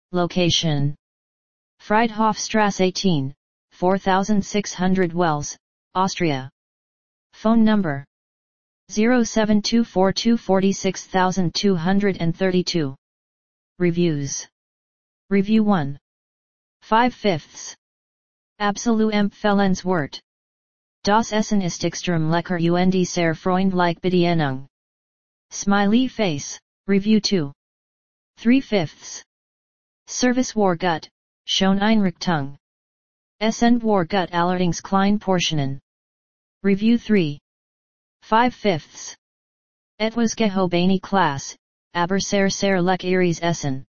location. Friedhofstrasse 18, 4600 Wels, Austria. Phone number 07242462232. Reviews. Review 1. 5/5. Absolut empfehlenswert. Das Essen ist extrem lecker und sehr freundlich Bedienung. Smiley face. Review 2. 3/5. Service war gut, schon Einrichtung. Essen war gut allerdings klein Portionen. Review 3. 5/5. Etwas gehobene Klasse, aber sehr leck Essen.